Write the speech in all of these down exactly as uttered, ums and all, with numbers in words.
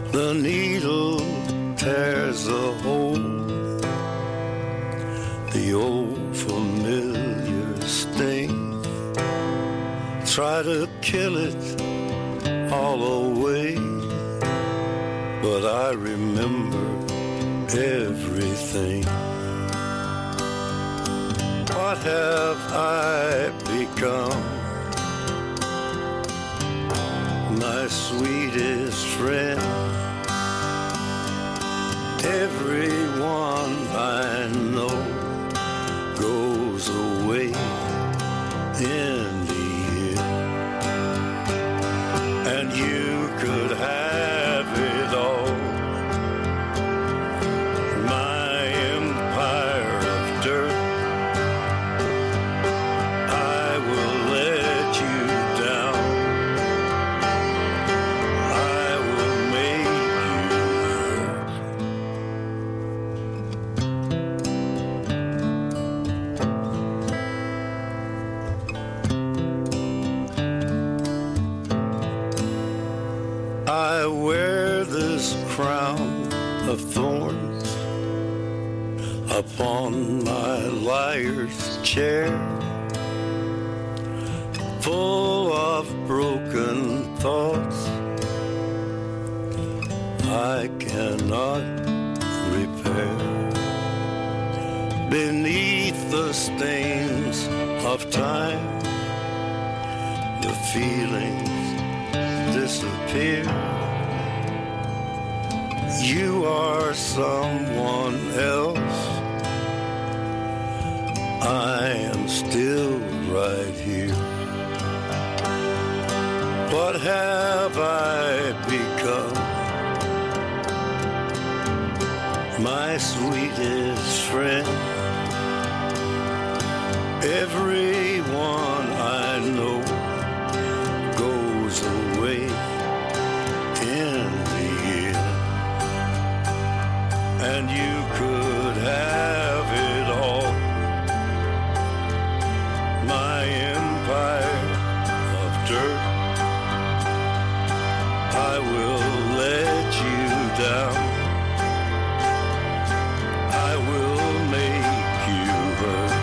The needle tears a hole, the old familiar sting. Try to kill it all away, but I remember everything. What have I become? My sweetest friend. Everyone I know goes away in the end, and you could have it all. My empire of dirt, I will let you down. I will make you hurt. I wear this crown of thorns upon my liar's chair, full of broken thoughts I cannot repair. Beneath the stains of time, the feelings disappear. You are someone else, I am still right here. What have I become? My sweetest friend. Everyone I know goes away in the end, and you could have it all. My empire of dirt, I will let you down. I will make you hurt.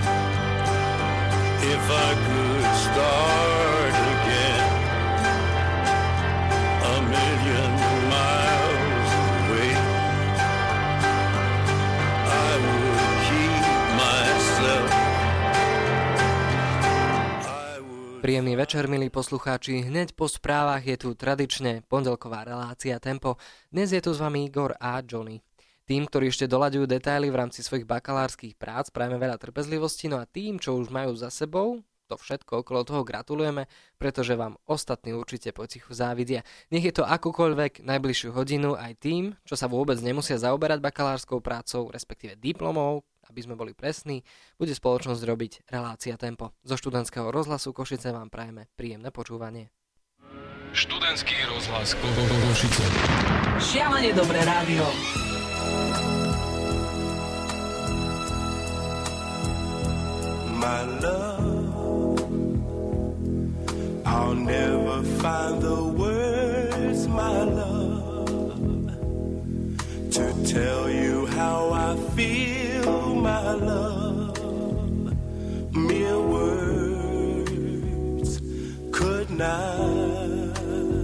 If I could start again, a million miles away, I would keep myself. I would... Príjemný večer, milí poslucháči. Hneď po správach je tu tradične pondelková relácia Tempo. Dnes je tu s vami Igor a Johnny. Tým, ktorí ešte doľaďujú detaily v rámci svojich bakalárskych prác, prajeme veľa trpezlivosti, no a tým, čo už majú za sebou, to všetko okolo toho gratulujeme, pretože vám ostatní určite potichu závidia. Nech je to akúkoľvek najbližšiu hodinu aj tým, čo sa vôbec nemusia zaoberať bakalárskou prácou, respektíve diplomou, aby sme boli presní, bude spoločnosť robiť relácia Tempo. Zo študentského rozhlasu Košice vám prajeme príjemné počúvanie. Študentský rozhlas Košice. Šialene dobré rádio. My love, I'll never find the words, my love, to tell you how I feel, my love. Mere words could not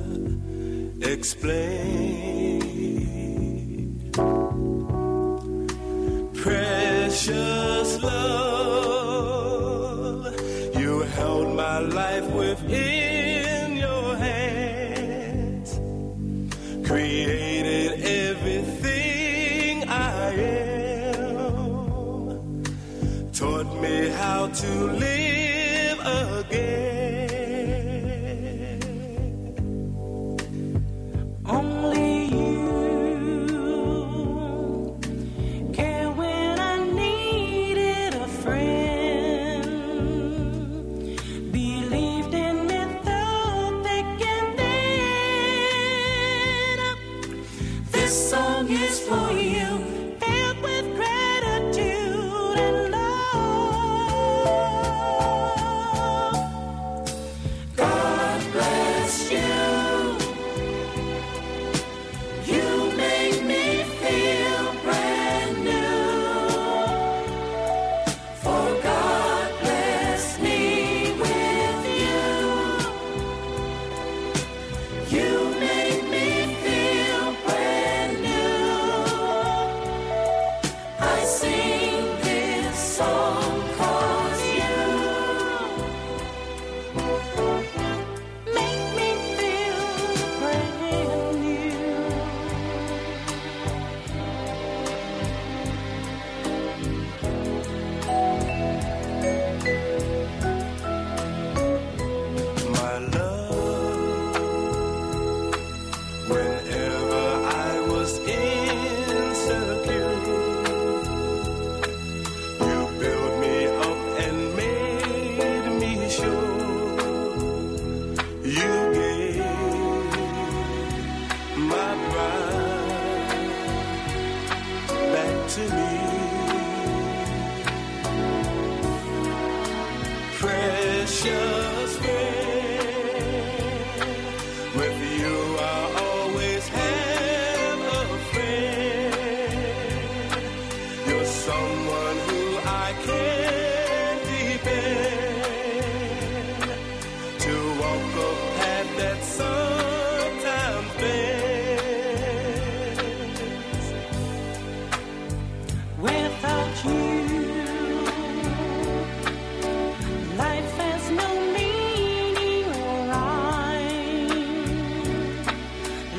explain. Precious love, you held my life within your hands, created everything I am, taught me how to live again. Only you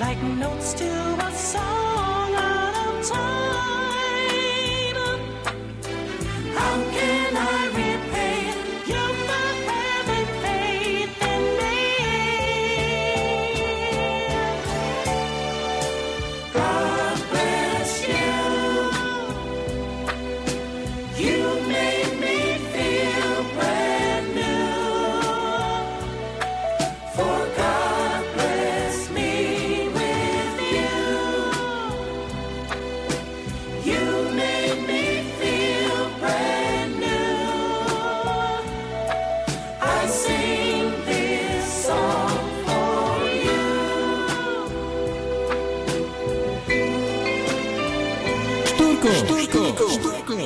like notes to a song out of time. How can I repay you for having faith in me? God bless you. You made me feel brand new. For God bless me with you. You made me feel brand new. I sing this song for you. Štúrko, štúrko, štúrko.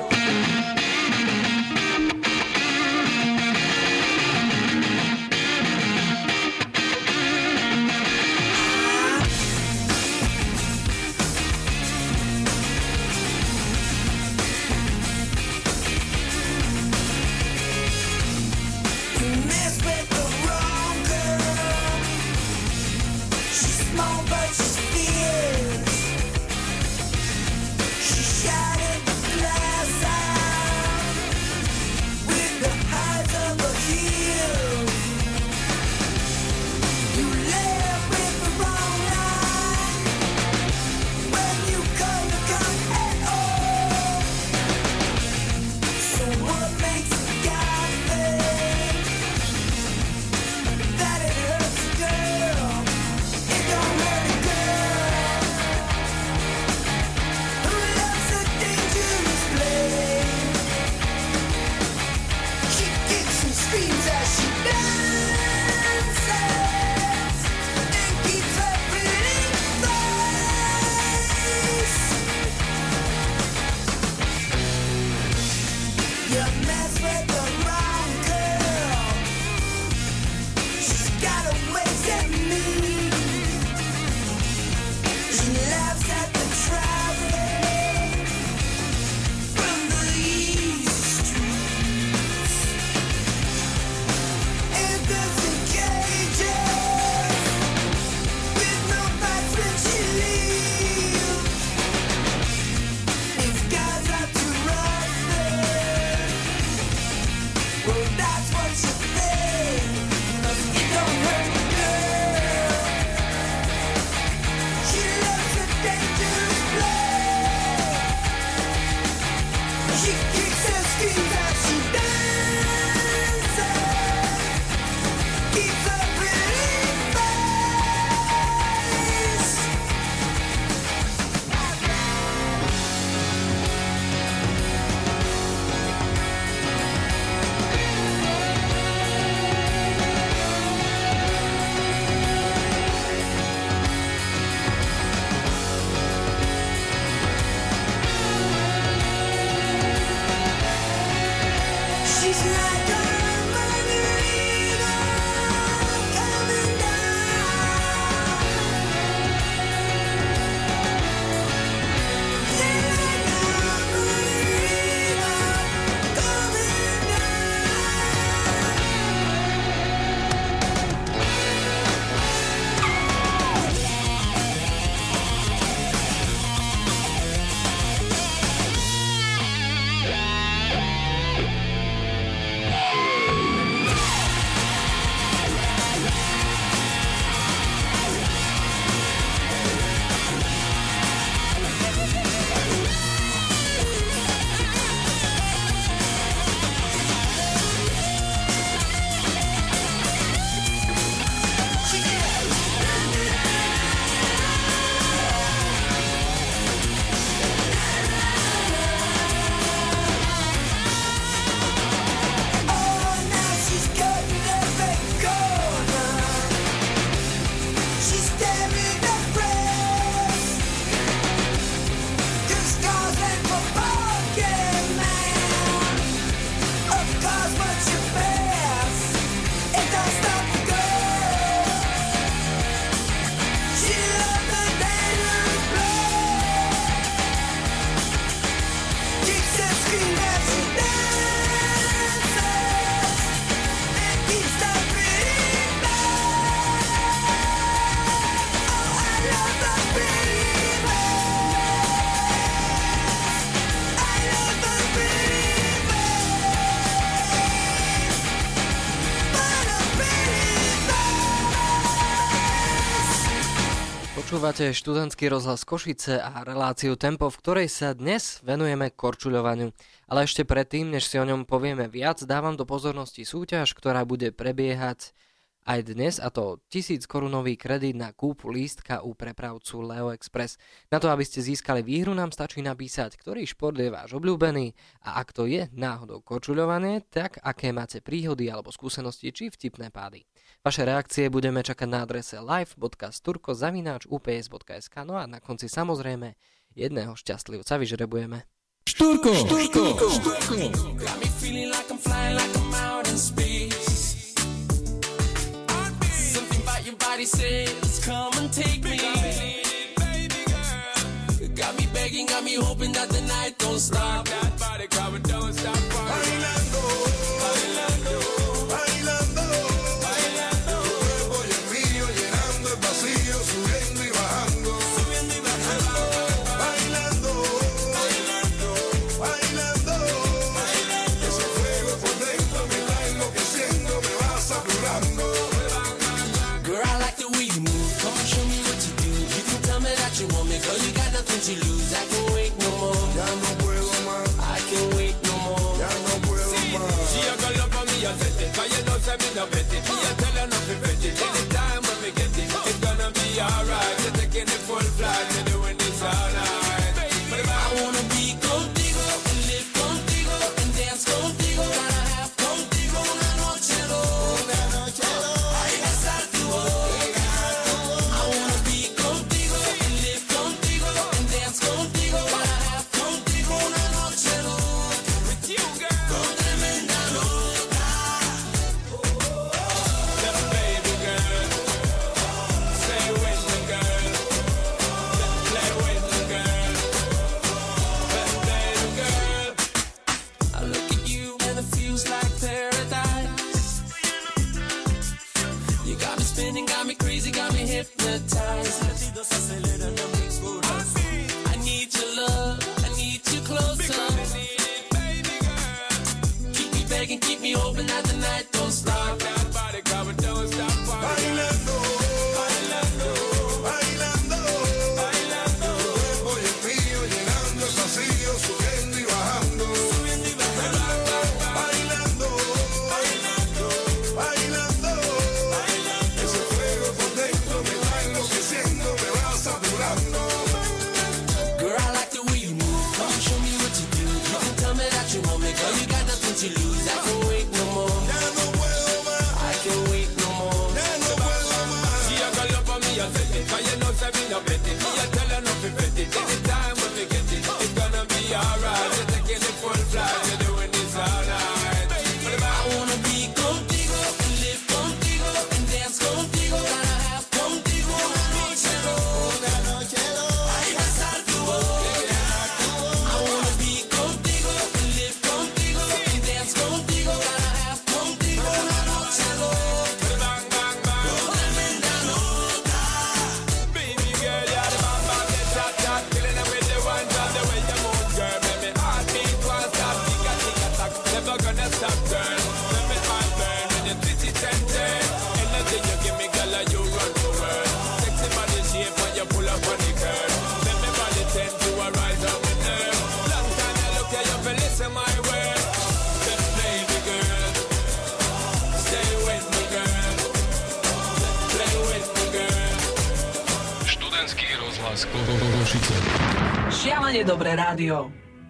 You mess with the wrong girl. She's small but she's fierce. She shattered the glass out with the highs of her heels. You left with the wrong line when you come to come at all. So what makes a guy think that it hurts a girl? It don't hurt a girl. Počúvate študentský rozhlas Košice a reláciu Tempo, v ktorej sa dnes venujeme korčuľovaniu. Ale ešte predtým, než si o ňom povieme viac, dávam do pozornosti súťaž, ktorá bude prebiehať aj dnes, a to tisíc korunový kredit na kúpu lístka u prepravcu Leo Express. Na to, aby ste získali výhru, nám stačí napísať, ktorý šport je váš obľúbený, a ak to je náhodou korčuľovanie, tak aké máte príhody alebo skúsenosti či vtipné pády. Vaše reakcie budeme čakať na adrese live bodka sturko zavináč ú pé es bodka es ká. No a na konci samozrejme jedného šťastlivca vyžrebujeme. Štúrko, štúrko, štúrko. Got me feeling like I'm flying like I'm out in space. Something about your body says, come and take me. Got me begging, got me hoping that the night don't stop. That body cover don't stop. Bailando, bailando, bailando, bailando. Tu cuerpo y el mío llenando el vacío, subiendo y bajando, subiendo y bajando. Bailando, bailando, bailando, bailando. Ese fuego por dentro me va enloqueciendo, me va saturando. Girl, I like the way you move. Come and show me what you do. You can tell me that you want me, girl. You got nothing to lose. I can't wait no more. Ya no puedo más. I can't wait no more. Ya no puedo más. She a girl up on me, I set it. Cause you know say me no bet it. Me a tell her not to bet it. Anytime when we get it, it's gonna be alright. You're taking it full flight. You're doing this all night. I wanna be contigo, and live contigo, and dance contigo. Gotta have contigo una noche loca. Una noche loca. Ay, besar tu boca. I wanna be contigo, and live contigo, and dance contigo. Gotta have contigo una noche loca. With you, girl. Con tremenda nota. Little baby girl, stay with me, girl. Play with me, girl. Play with me, girl. I look at you and it feels like paradise. You got me spinning, got me crazy, got me hypnotized. I need your love, I need you closer. Keep me begging, keep me hoping that the night don't stop. That body cover don't stop. Bailando, bailando, bailando, bailando. Tu cuerpo y el mío llenando el vacío, subiendo y bajando, subiendo y bajando. Bailando, bailando, bailando, bailando. Ese fuego por dentro me va enloqueciendo, me va saturando. Girl, I like the way you move. Come and show me what you do. You can tell me that you want me, girl. You got nothing to lose. I can't wait no more. Ya no puedo más. I can't wait no more. Ya no puedo más. She a girl up on me, I set it. Cause you know say me no bet it. Me a tell her not to bet it. Anytime when we get it, it's gonna be alright. You're taking it full flight. You're doing this all night. I wanna be contigo, and live contigo, and dance contigo. Gotta have contigo una noche loca. Una noche loca. Ay, besar tu boca. I wanna be contigo, and live contigo, and dance contigo. Gotta have contigo una noche loca. Bang, bang, bang. Con tremenda nota. Baby girl, you're the bang, bang, the shot, shot. Killing it with the one shot, the way you move, girl. Make me heartbeat won't stop. Tick a tick a tock, never gonna stop, girl. Make me heart burn when you twist it and turn. Anything you give me, girl, you run the world. Sexy body shape when you pull up on the curve. Make me body tend to a rise on my nerve. Long time I look at you, but listen my word. Just baby girl, stay with me, girl. Play with me, girl. Študentský rozhlas Košice. Šialene dobré rádio.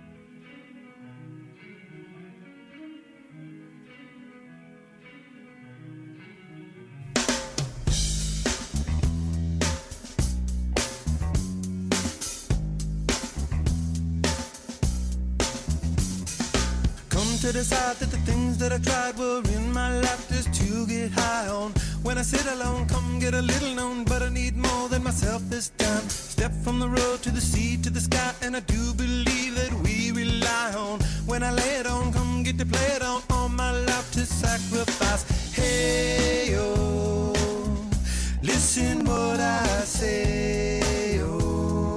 Come to decide that the things that I tried were in my life just to get high on. When I sit alone, come get a little known, but I need more than myself this time. Step from the road to the sea to the sky, and I do believe that we rely on. When I lay it on, come get to play it on, all my life to sacrifice. Hey, oh, listen what I say, oh,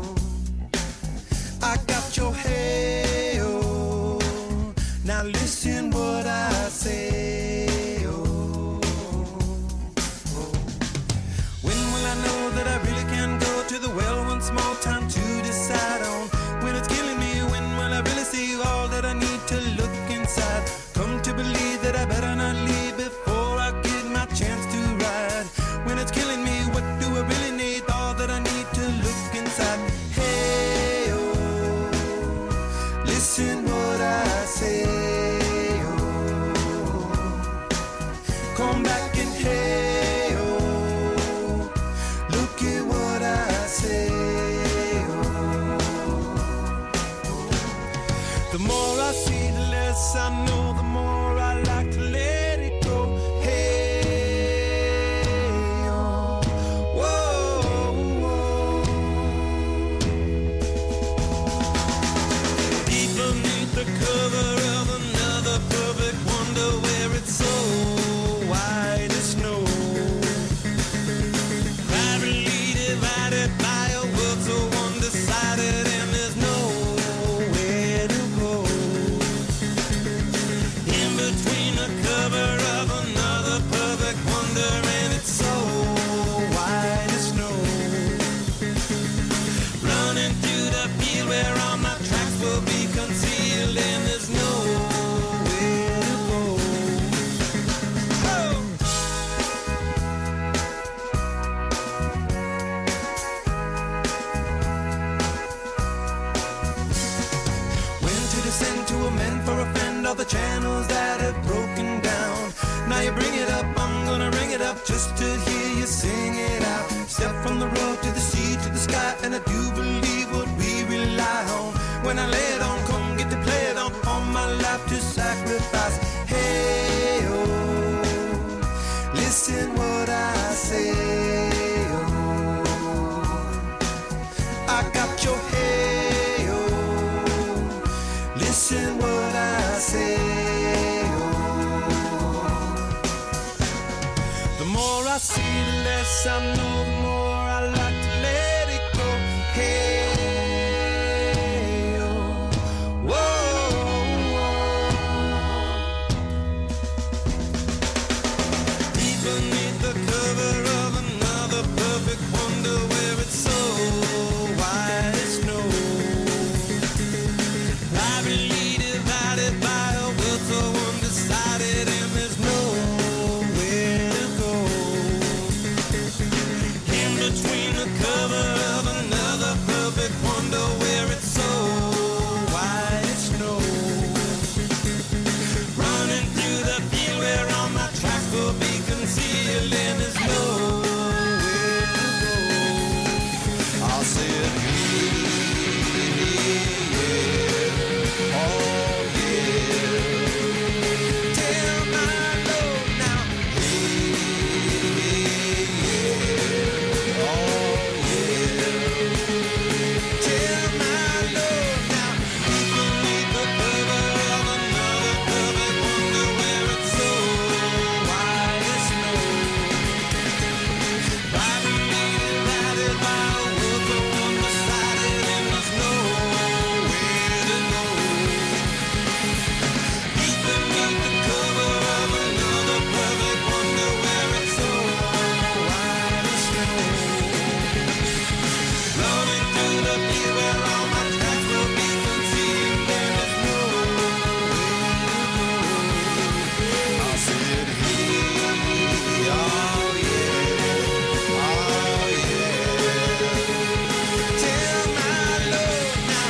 I got your hey, oh, now listen what I say, oh, oh. When will I know that I really can to the well once more, time to decide on when it's killing me. When will I really see all that I need to look inside? Come to believe that I better not leave before I get my chance to ride. When it's killing me, what do I really need? All that I need to look inside. Hey, oh, listen what I say. Oh, come back and hey, oh, look at what I say. Oh, the more I see, the less I know. The more I like to let it go. Hey, oh, whoa, whoa. Deep beneath the cover of another perfect wonder, where it's so white as snow, privately divided by a world so undecided, and there's nowhere to go. In between the cover of another perfect wonder, and it's so white as snow, running through the field where all my tracks will be concealed, and there's nowhere to go. Oh! When to descend to amend for a friend all the channels that have broken down. Now you bring it up, I'm gonna ring it up just to hear you sing it out. Step from the road to the sea to the sky, and I do believe what we rely on. When I lay it on, come get to play it on. All my life to sacrifice. Hey, oh, listen what I say. Oh, I got your hey, oh, listen what I say. Oh, the more I see, the less I know. The more I like to let it go. Hey, oh, whoa, whoa. Deep beneath the cover of another perfect wonder, where it's so white as snow, privately divided by a world so undecided, and there's nowhere to go. In between the cover of another perfect wonder, where it's so white as snow, running through the field where all my tracks will be concealed, and there's nowhere to go. I'll say it. Yeah, oh yeah. Tell my Lord now. Yeah, oh yeah. Tell my Lord now. Deep beneath the cover of another perfect wonder, where it's so white as snow, privately divided by a world so undecided, and there's nowhere to go. Deep beneath the cover of another perfect wonder, where it's so white as snow, running through the field where all my tracks will be concealed, and there's nowhere to go. I'll say it here, oh yeah, oh yeah. Tell my Lord now,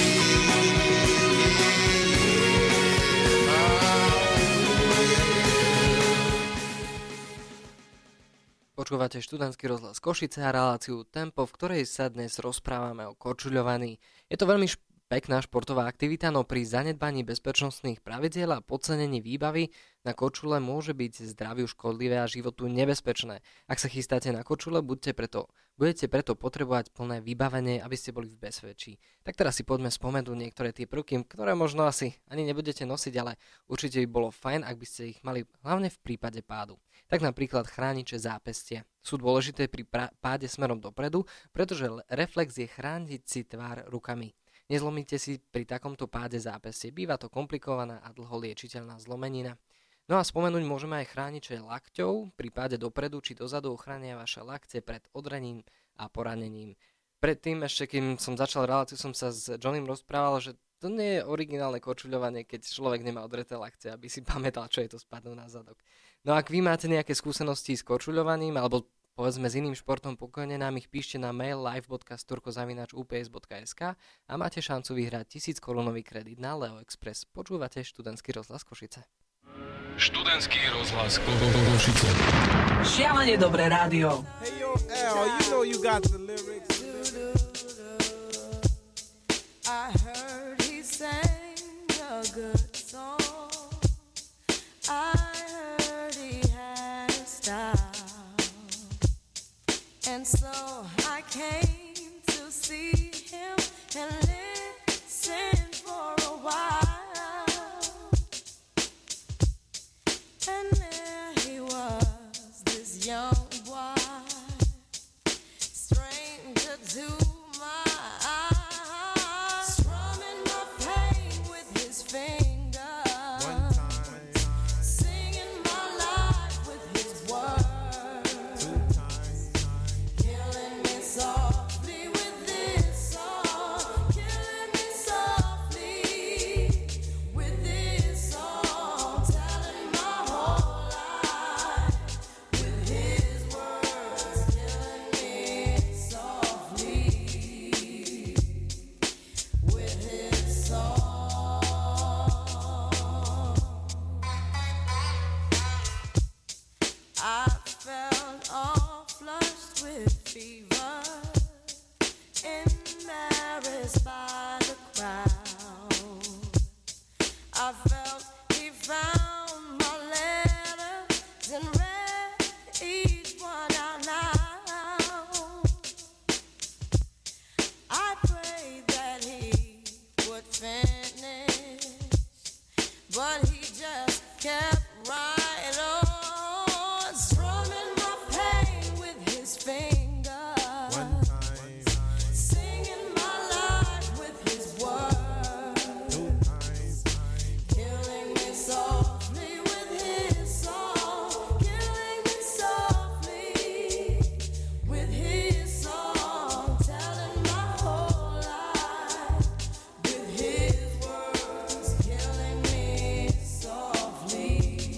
Počúvate študentský rozhlas Košice a reláciu Tempo, v ktorej sa dnes rozprávame o korčuľovaní. Je to veľmi šp- pekná športová aktivita, no pri zanedbaní bezpečnostných pravidiel a podcenení výbavy na korčule môže byť zdraviu škodlivé a životu nebezpečné. Ak sa chystáte na korčule, budete preto, budete preto potrebovať plné vybavenie, aby ste boli v bezpečí. Tak teraz si poďme spomenúť niektoré tie prvky, ktoré možno asi ani nebudete nosiť, ale určite by bolo fajn, ak by ste ich mali hlavne v prípade pádu. Tak napríklad chrániče zápestia. Sú dôležité pri pra- páde smerom dopredu, pretože reflex je chrániť si tvár rukami. Nezlomíte si pri takomto páde zápestie, býva to komplikovaná a dlho liečiteľná zlomenina. No a spomenúť môžeme aj chrániče lakťov, pri páde dopredu či dozadu ochránia vaše lakte pred odrením a poranením. predtým, ešte kým som začal reláciu, som sa s Johnným rozprával, že to nie je originálne korčuľovanie, keď človek nemá odreté lakte, aby si pamätal, čo je to spadnúť na zadok. No ak vy máte nejaké skúsenosti s korčuľovaním, alebo povedzme s iným športom, pokojne nám ich píšte na mail live bodka sturko zavináč ú pé es bodka es ká a máte šancu vyhrať tisíc korunový kredit na Leo Express. Počúvate študentský rozhlas Košice. Študentský rozhlas Košice. Šialene dobré rádio. Hey yo, Al, you know you got the lyrics. I heard he sang a good song. I heard he had a style. And so I came to see him and listen for a while. And there he was, this young boy, stranger to my eyes, strumming my pain with his fingers, One time, singing my life with his words, two times, killing me softly with this song, killing me softly with this song, telling my whole life with his words, killing me softly with his song. I felt all flushed with fever, embarrassed by the crowd. I felt he found my letters and read each one out loud. I prayed that he would finish, but he just kept right on, strumming my pain with his fingers, one time, singing my life with his words, two times, killing me softly with his song, killing me softly with his song, telling my whole life with his words, killing me softly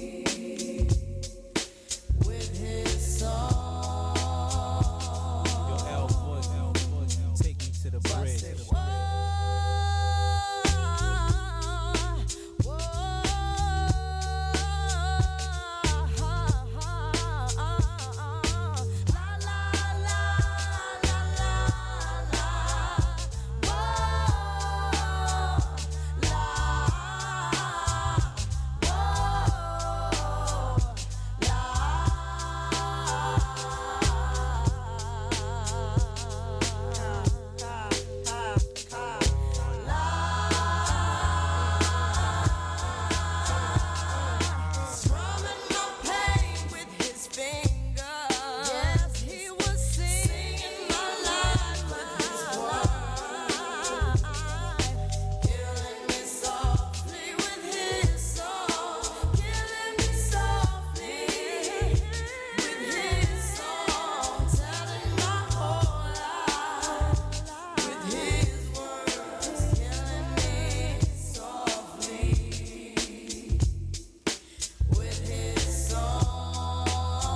with his song. Yo, Al Bush, Al Bush, take me to the bridge. Strumming my pain with his fingers. Yes, he was singing my life with his words, killing me softly with his song, killing me softly with his song, telling my whole life with his words, killing me softly with his song.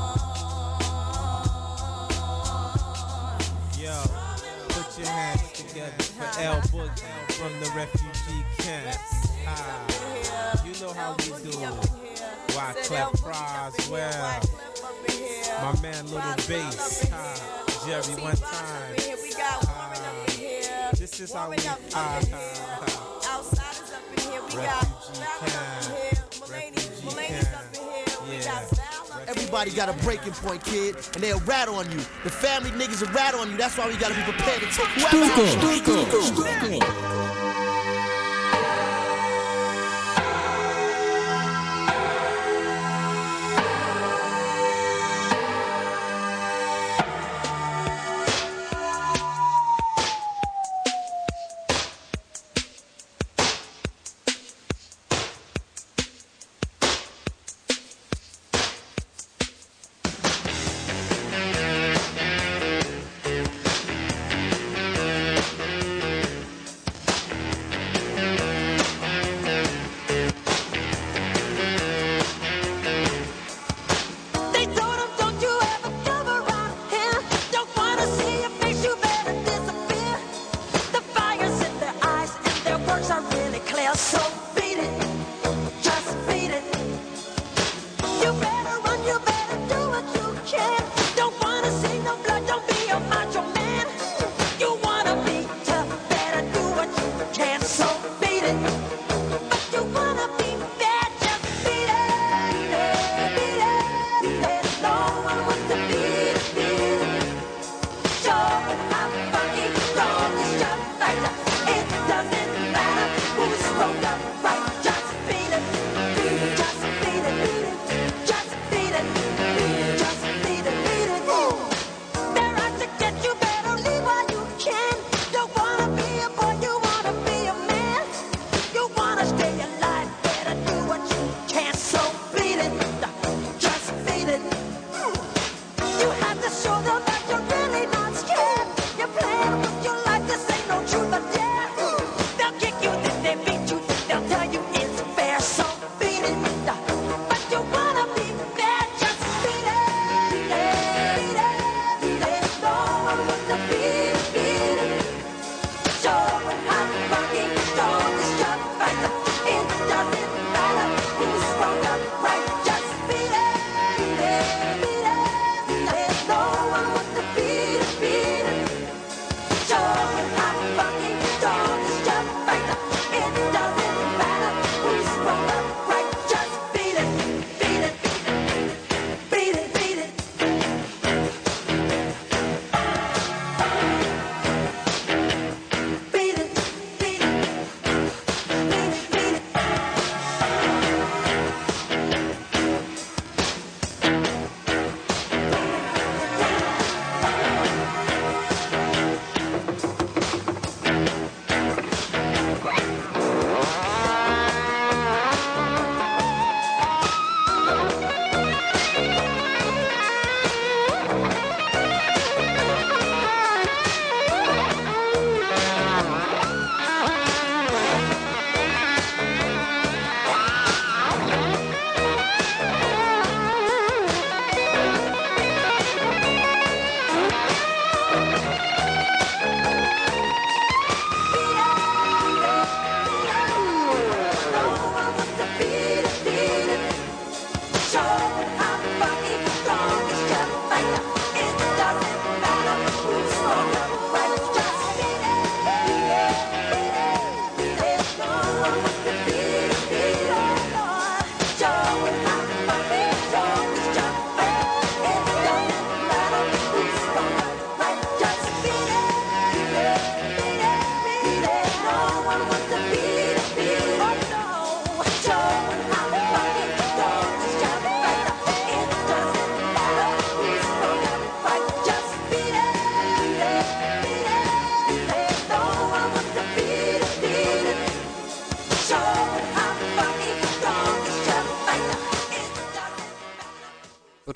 Yo, put your hands together for Al Bush from the refugee camps. Ah, you know how we do it. Wyclef Croswell, my man Little Bass, ah, Jerry one time. Ah, this is how we ah, ah, Outsiders up in here, we got Refugee rappers up camp. in here, Mulaney's Refugee Mulaney's camp. up in here, we Yeah. got Style up in Everybody got a breaking point, kid, and they'll rat on you. The family niggas will rat on you. That's why we gotta be prepared to take whoever out.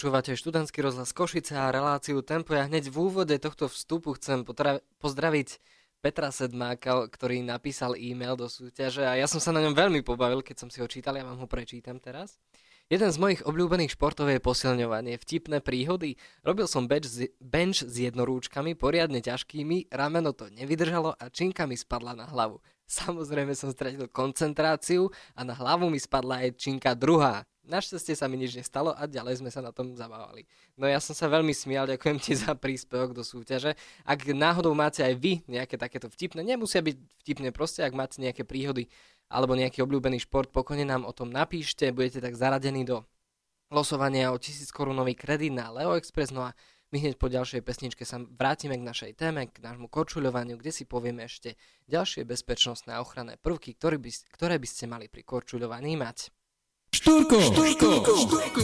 Počúvate študentský rozhlas Košice a reláciu Tempo. Ja hneď v úvode tohto vstupu chcem potra- pozdraviť Petra Sedmáka, ktorý napísal e-mail do súťaže a ja som sa na ňom veľmi pobavil, keď som si ho čítal, ja vám ho prečítam teraz. Jeden z mojich obľúbených športov je posilňovanie, vtipné príhody. Robil som bench s, bench s jednorúčkami, poriadne ťažkými, rameno to nevydržalo a činka mi spadla na hlavu. Samozrejme som stratil koncentráciu a na hlavu mi spadla aj činka druhá. Našťastie sa mi nič nestalo a ďalej sme sa na tom zabávali. No ja som sa veľmi smial, ďakujem ti za príspevok do súťaže. Ak náhodou máte aj vy nejaké takéto vtipné, nemusia byť vtipné, proste ak máte nejaké príhody alebo nejaký obľúbený šport, pokojne nám o tom napíšte, budete tak zaradení do losovania o tisíc korunový kredit na Leo Express. No a my hneď po ďalšej pesničke sa vrátime k našej téme, k nášmu korčuľovaniu, kde si povieme ešte ďalšie bezpečnostné a ochranné prvky, ktoré by, ktoré by ste mali pri korčuľovaní mať. Štúrko, štúrko, štúrko.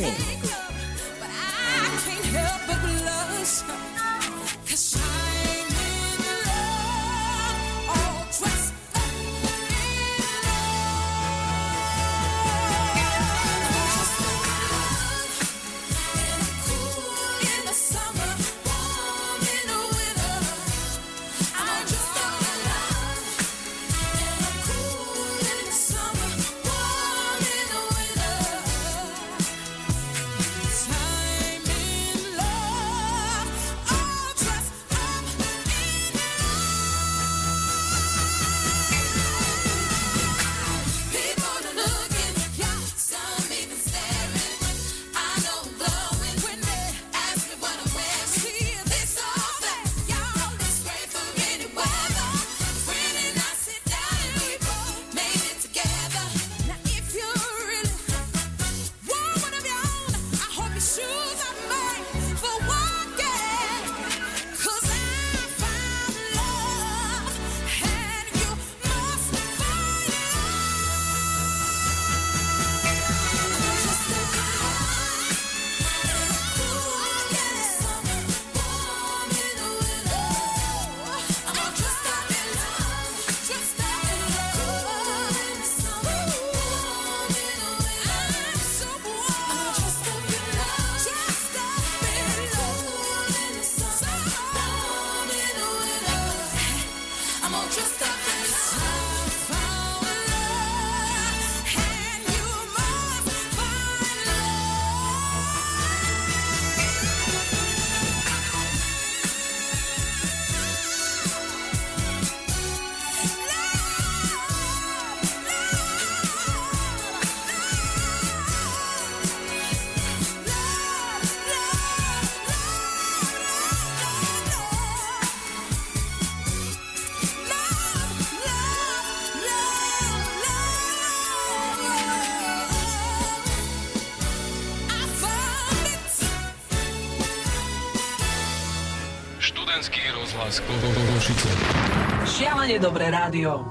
Študentský rozhlas Košice. Šialene dobré rádio.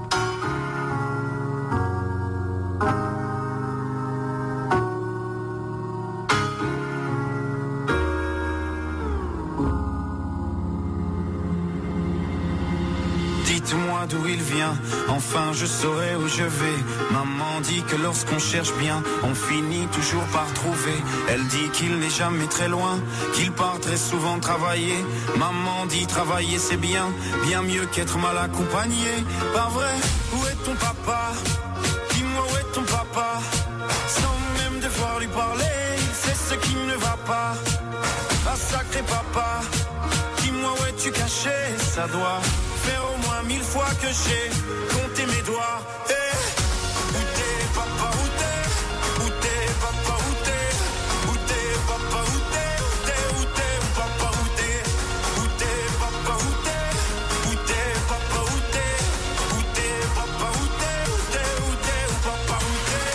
Dites-moi d'où il vient, enfin je saurai où je vais. Maman dit que lorsqu'on cherche bien, on finit toujours par trouver. Elle dit qu'il n'est jamais très loin, qu'il part très souvent travailler. Maman dit travailler c'est bien, bien mieux qu'être mal accompagné. Pas vrai, où est ton papa? Dis-moi où est ton papa? Sans même devoir lui parler, c'est ce qui ne va pas. Ah sacré papa, dis-moi où es-tu caché? Ça doit faire au moins mille fois que j'ai compté mes doigts. Hey, où t'es papa, où t'es? Où t'es papa, où t'es? Où t'es papa, où t'es? Où t'es, où t'es, où papa, où t'es? Où t'es papa, où t'es? Où t'es papa, où t'es? Où t'es papa, où t'es? Où t'es, où t'es, où papa, où t'es?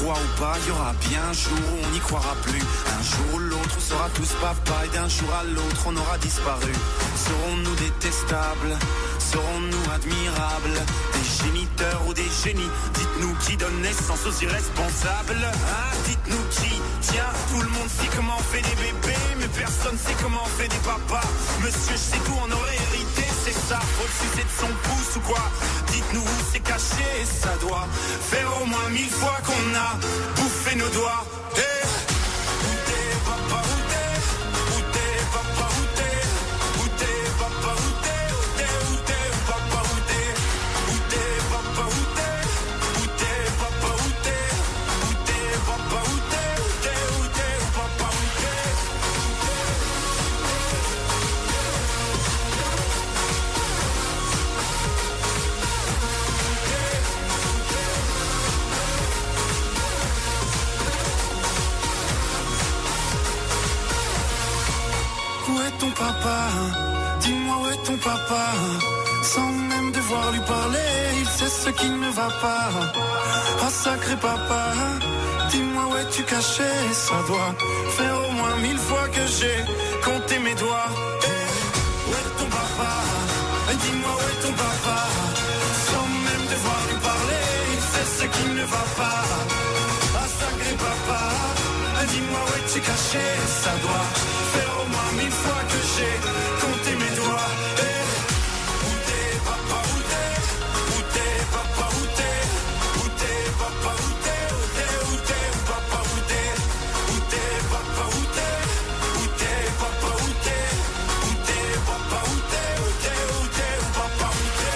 croit ou pas, il y aura bien un jour où on n'y croira plus. Un jour ou l'autre, on sera tous papa, et d'un jour à l'autre, on aura disparu. Serons-nous détestables? Serons-nous admirables? Des géniteurs ou des génies? Dites-nous qui donne naissance aux irresponsables, hein? Dites-nous qui? Tiens, tout le monde sait comment on fait des bébés, mais personne sait comment on fait des papas. Monsieur, je sais tout, on aurait hérité, c'est ça. Faut le sucer de son pouce ou quoi? Dites-nous où c'est caché, ça doit faire au moins mille fois qu'on a bouffé nos doigts. Hey, où t'es, papa, où t'es? Où t'es, papa, où t'es? Où t'es, papa, où t'es? Où t'es, où t'es, papa, où t'es? Où t'es, papa, où t'es? Où t'es, papa, où t'es? Où t'es, papa, où t'es? Où t'es, où t'es, papa, où t'es? Où est ton papa? Dis-moi où est ton papa? Sans même devoir lui parler, il sait ce qui ne va pas. Oh sacré papa, dis-moi où es-tu caché? Ça doit faire au moins mille fois que j'ai compté mes doigts. Hey, où est ton papa? Dis-moi où est ton papa? Sans même devoir lui parler, il sait ce qui ne va pas. Ah sacré papa, dis-moi où es-tu caché? Ça doit faire au moins mille fois que j'ai compté mes doigts. Hey, où t'es, papa, où t'es? Où t'es, papa, où t'es? Où t'es, papa, où t'es? Où t'es, où t'es, papa, où t'es? Où t'es, papa, où t'es? Où t'es, papa, où t'es? Où t'es, papa, où t'es? Où t'es, où t'es, papa, où t'es?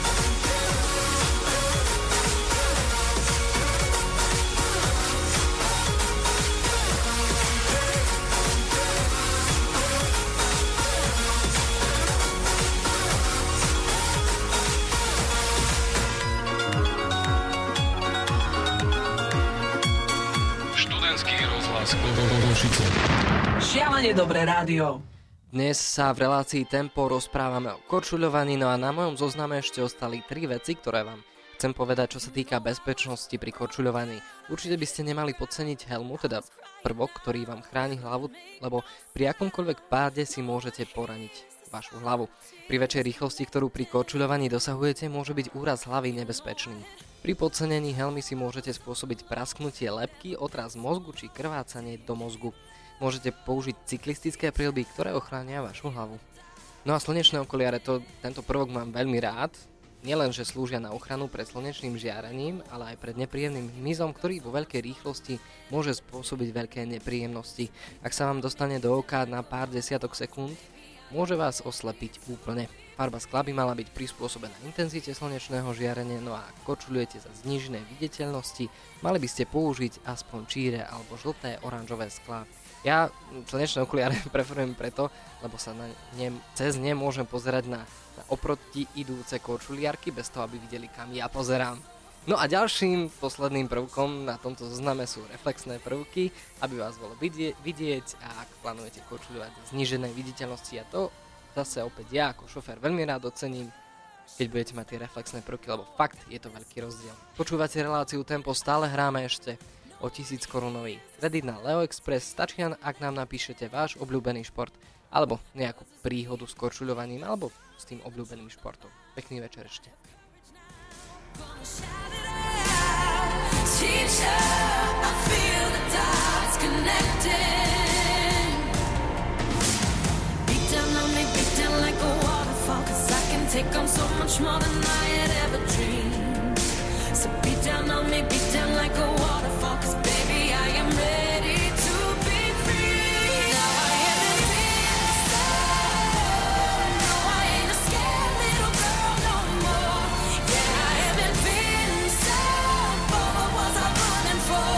Študentský rozhlas Košice. Šialene dobré rádio. Dnes sa v relácii Tempo rozprávame o korčuľovaní, no a na mojom zozname ešte ostali tri veci, ktoré vám chcem povedať, čo sa týka bezpečnosti pri korčuľovaní. Určite by ste nemali podceniť helmu, teda prvok, ktorý vám chráni hlavu, lebo pri akomkoľvek páde si môžete poraniť vašu hlavu. Pri väčšej rýchlosti, ktorú pri korčuľovaní dosahujete, môže byť úraz hlavy nebezpečný. Pri podcenení helmy si môžete spôsobiť prasknutie lebky, otras mozgu či krvácanie do mozgu. Môžete použiť cyklistické prilby, ktoré ochránia vašu hlavu. No a slnečné okuliare, to, tento prvok mám veľmi rád. Nielen, že slúžia na ochranu pred slnečným žiarením, ale aj pred nepríjemným hmyzom, ktorý vo veľkej rýchlosti môže spôsobiť veľké nepríjemnosti. Ak sa vám dostane do oka na pár desiatok sekúnd, môže vás oslepiť úplne. Farba skla by mala byť prispôsobená intenzite slnečného žiarenia, no a ak korčuľujete za zníženej viditeľnosti, mali by ste použiť aspoň číre alebo žlté, oranžové sklá. Ja slnečné okuliare preferujem preto, lebo sa na ne, cez ne môžem pozerať na, na oproti idúce korčuliarky bez toho, aby videli, kam ja pozerám. No a ďalším posledným prvkom na tomto zozname sú reflexné prvky, aby vás bolo vidie, vidieť a ak plánujete korčuľovať v zníženej viditeľnosti, a to zase opäť ja ako šofér veľmi rád ocením, keď budete mať tie reflexné prvky, lebo fakt je to veľký rozdiel. Počúvate reláciu Tempo, stále hráme ešte o tisíc korunový kredit na Leo Express, stačí, ak nám napíšete váš obľúbený šport alebo nejakú príhodu s korčuľovaním alebo s tým obľúbeným športom. Pekný večer ešte. Take on so much more than I had ever dreamed. So beat down on me, beat down like a waterfall. Cause baby, I am ready to be free. Now I haven't been sad. No, I ain't a scared little girl no more. Yeah, I haven't been sad. But what was I running for?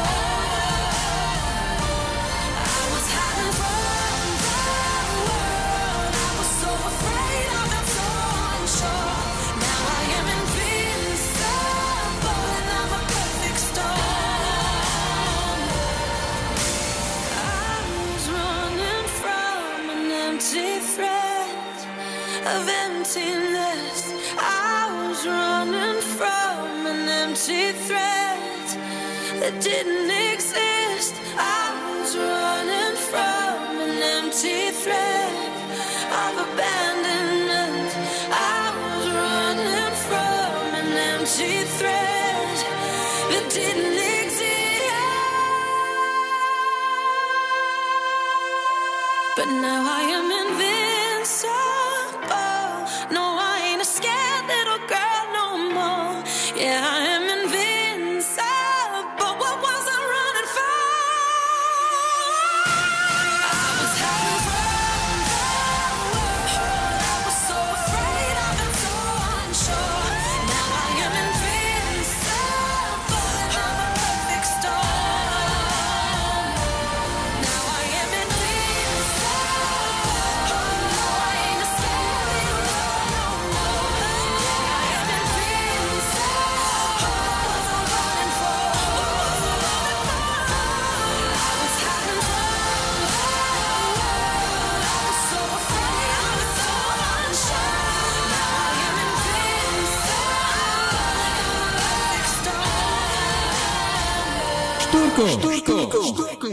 I was hiding from the world. I was so afraid of the sure. Now I am invincible and I'm a perfect storm. I was running from an empty threat of emptiness. I was running from an empty threat that didn't exist. I was running from an empty threat of abandonment. I was running from an empty threat that didn't exist. But now I am invincible. No, I ain't a scared little girl no more. Yeah, I am invincible. What was I running for? I was hiding from the world. I was so afraid of it, so unsure. Now I am invincible. I'm a perfect storm. Now I am invincible. No, I ain't a scared little girl no more. Yeah, I am invincible. What was I running for? What was I running for? I was hiding from the world. I was so afraid, I was so unsure. Now I am invincible. I'm a perfect storm. Štúrko, štúrko, štúrko.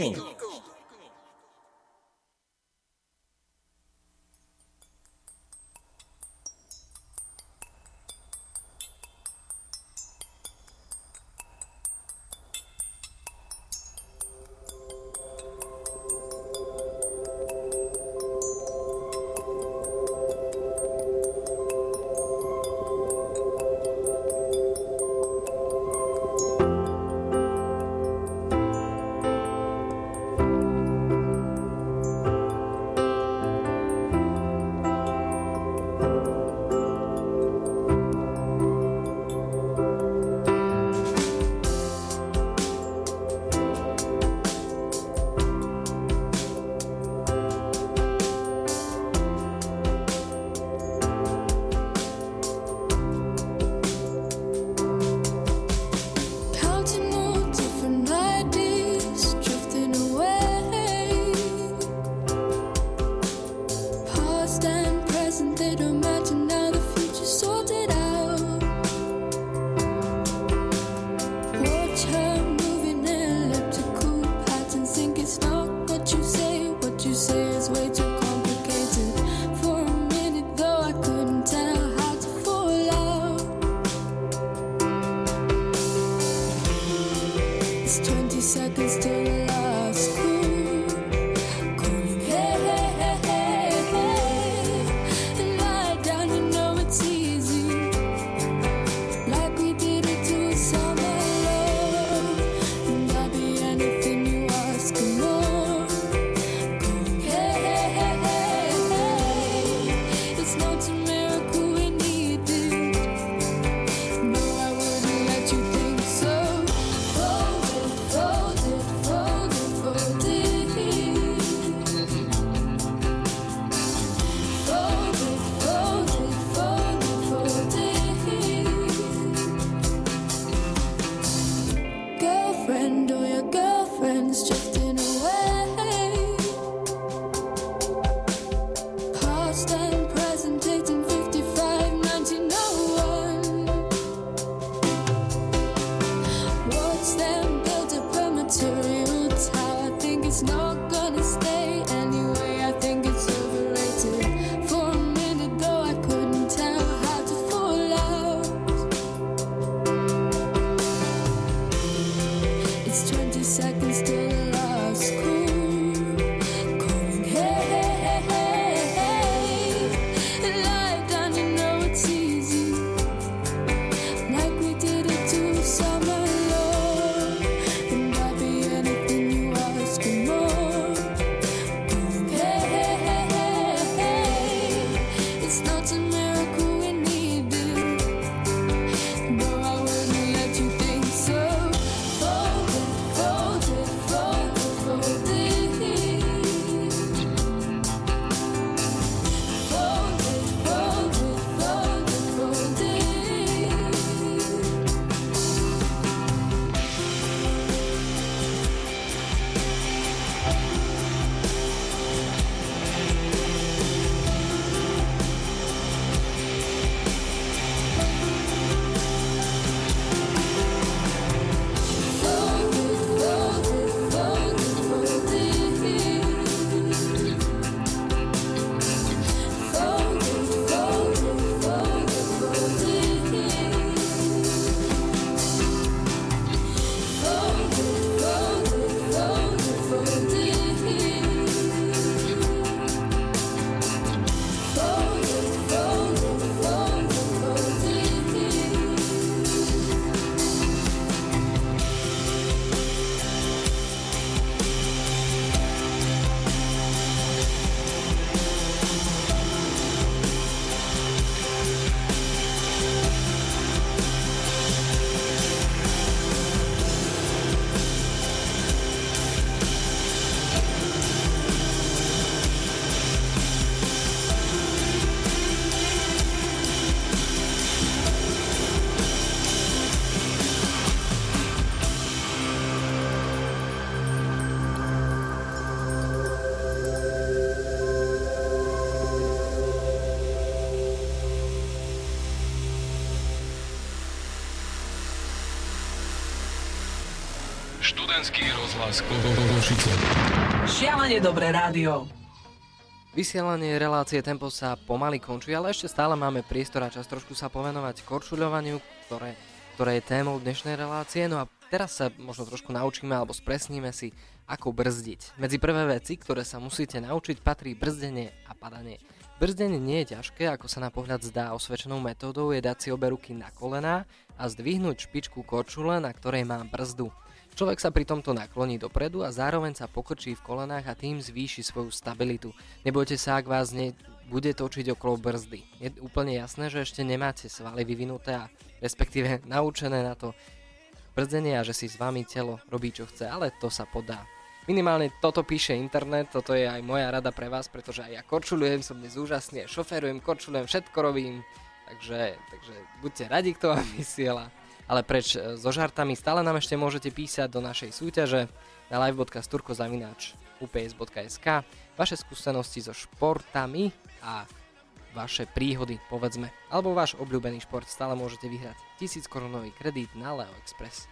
Študentský rozhlas Košice. Šialene dobré rádio. Vysielanie relácie Tempo sa pomaly končí, ale ešte stále máme priestor a čas trošku sa povenovať korčuľovaniu, ktoré, ktoré je témou dnešnej relácie. No a teraz sa možno trošku naučíme alebo spresníme si, ako brzdiť. Medzi prvé veci, ktoré sa musíte naučiť, patrí brzdenie a padanie. Brzdenie nie je ťažké, ako sa na pohľad zdá. Osvedčenou metódou je dať si obe ruky na kolená a zdvihnúť špičku korčule, na ktorej má brzdu. Človek sa pri tomto nakloní dopredu a zároveň sa pokrčí v kolenách a tým zvýši svoju stabilitu. Nebojte sa, ak vás ne bude točiť okolo brzdy. Je úplne jasné, že ešte nemáte svaly vyvinuté a respektíve naučené na to brzdenie a že si s vami telo robí čo chce, ale to sa podá. Minimálne toto píše internet, toto je aj moja rada pre vás, pretože aj ja korčuľujem, som dnes úžasný, šoférujem, korčuľujem, všetko robím, takže, takže buďte radi, kto vám vysiela. Ale preč so žartami, stále nám ešte môžete písať do našej súťaže na live bodka sturko zavináč u p s bodka es ká vaše skúsenosti so športami a vaše príhody, povedzme, alebo váš obľúbený šport. Stále môžete vyhrať tisíc korunový kredit na Leo Express.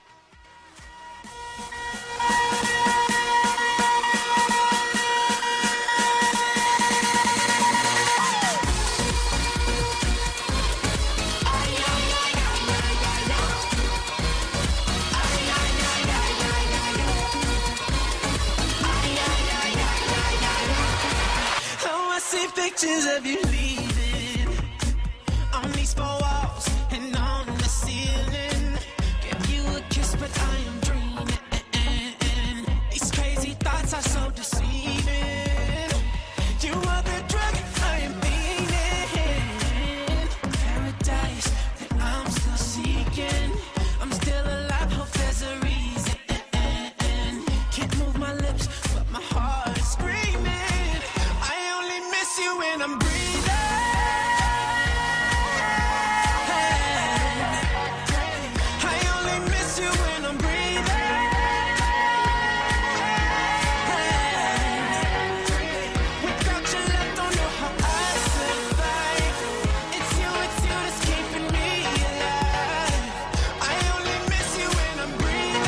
Pictures of you leaving on these four walls and on the ceiling. Give you a kiss, but I am dreaming. These crazy thoughts are so deceiving. You are the drug I am feeling. Paradise that I'm still seeking. I'm still alive, hope there's a reason. Can't move my lips, but my heart is screaming. You when I'm breathing. I only miss you when I'm breathing. Without your love, don't know how I survive. It's you, it's you that's keeping me alive. I only miss you when I'm breathing.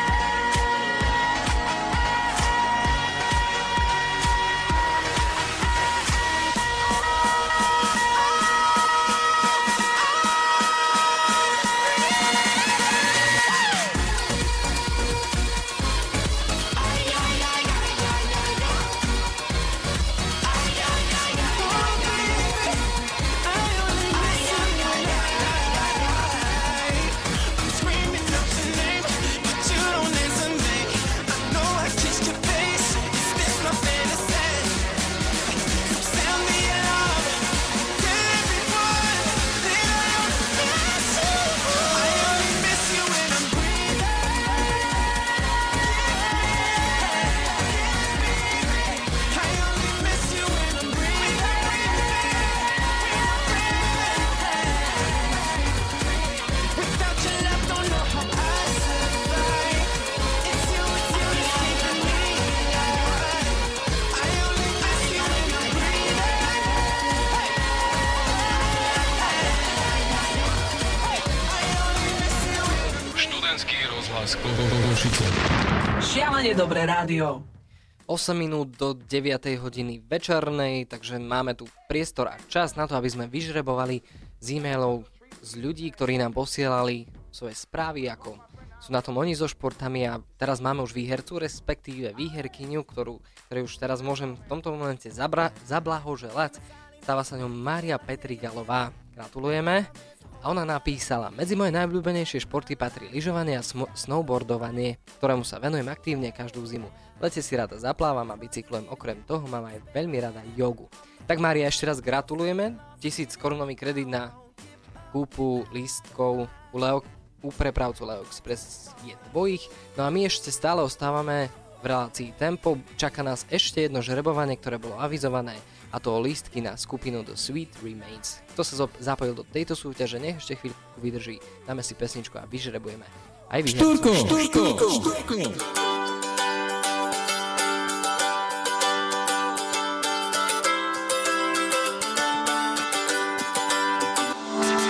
Šialene dobré rádio. osem minút do deviatej hodiny večernej, takže máme tu priestor a čas na to, aby sme vyžrebovali z e-mailov z ľudí, ktorí nám posielali svoje správy, ako sú na tom oni so športami, a teraz máme už výhercu, respektíve výherkyňu, ktorú, ktorú už teraz môžem v tomto momente zabra- zablahoželať. Stáva sa ňou Mária Petrigalová. Gratulujeme. A ona napísala: medzi moje najobľúbenejšie športy patrí lyžovanie a sm- snowboardovanie, ktorému sa venujem aktívne každú zimu. V lete si rada zaplávam a bicyklujem, okrem toho mám aj veľmi rada jogu. Tak Mária, ešte raz gratulujeme. Tisíc korunový kredit na kúpu lístkov u, Leo, u prepravcu Leo Express je dvojich. No a my ešte stále ostávame v relácii Tempo. Čaká nás ešte jedno žrebovanie, ktoré bolo avizované, a to o lístky na skupinu The Sweet Remains. Kto sa zapojil do tejto súťaže, nech ešte chvíľku vydrží. Dáme si pesničku a vyžrebujeme aj výhercu. Štúrko, štúrko, štúrko.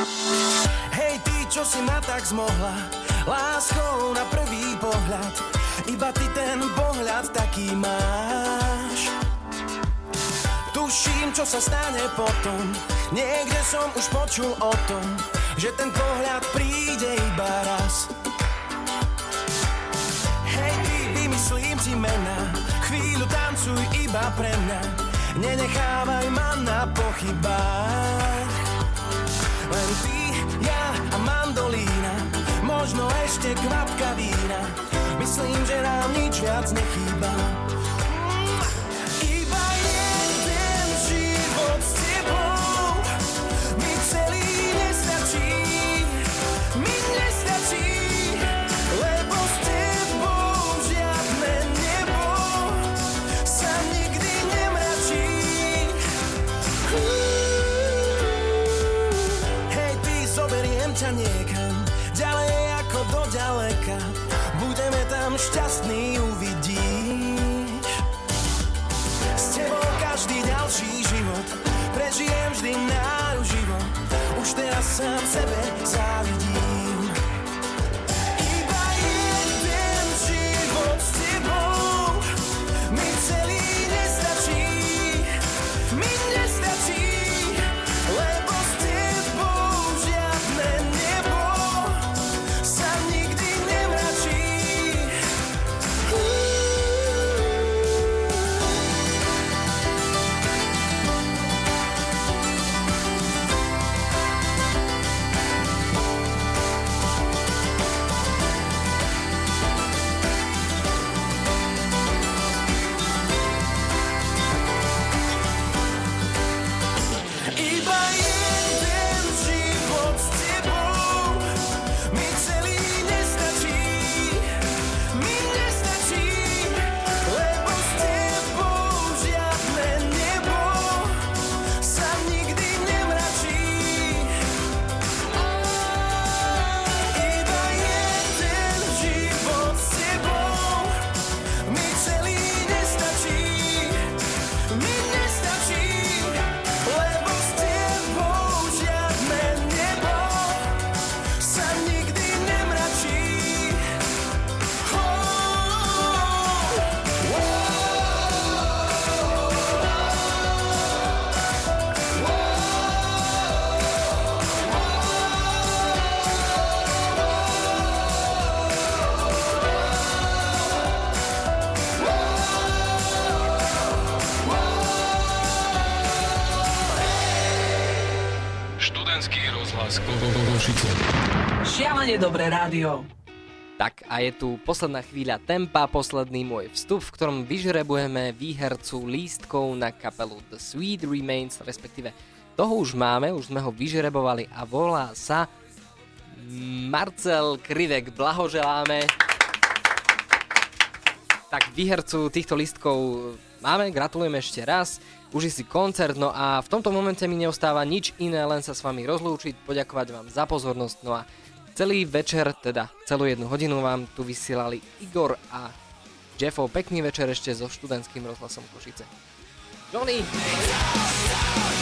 Hej, ty, čo si ma tak zmohla, láskou na prvý pohľad. iba ty ten pohľad taký máš. Tuším, čo sa stane potom, niekde som už počul o tom, že ten pohľad príde iba raz. Hej, ty, vymyslím si mená, chvíľu tancuj iba pre mňa, nenechávaj ma na pochybách. Len ty, ja a mandolína, možno ešte kvapka vína, myslím, že nám nič viac nechýba. Iba jeden život s tebou mi celý nestačí, mi nestačí, lebo s tebou žiadne nebo sa nikdy nemračí. Hej, ty, zoberiem ťa niekam, ďalej ako do ďaleka, budeme tam šťastný, uvidíš. S tebou každý ďalší život prežijem vždy náruživo, už teraz sám sebe závidím. Iba jeden život s tebou mi celý nestačí, mi nestačí, lebo s tebou žiadne nebo sa nikdy nemračí. Iba jeden život s tebou mi celý nestačí, mi nestačí, lebo s tebou žiadne nebo sa nikdy nemračí. Iba jeden život s tebou mi celý nestačí, mi nestačí, lebo s tebou žiadne nebo sa nikdy nemračí. Študentský rozhlas Košice. Šialene dobré rádio. Tak a je tu posledná chvíľa tempa, posledný môj vstup, v ktorom vyžrebujeme výhercu lístkov na kapelu The Sweet Remains, respektíve toho už máme, už sme ho vyžrebovali a volá sa Marcel Krivek. Blahoželáme. Tak výhercu týchto lístkov máme, gratulujeme ešte raz. Uži si koncert, no a v tomto momente mi neostáva nič iné, len sa s vami rozlúčiť, poďakovať vám za pozornosť, no a celý večer, teda celú jednu hodinu vám tu vysielali Igor a Jeffo. Pekný večer ešte so študentským rozhlasom Košice. Johnny!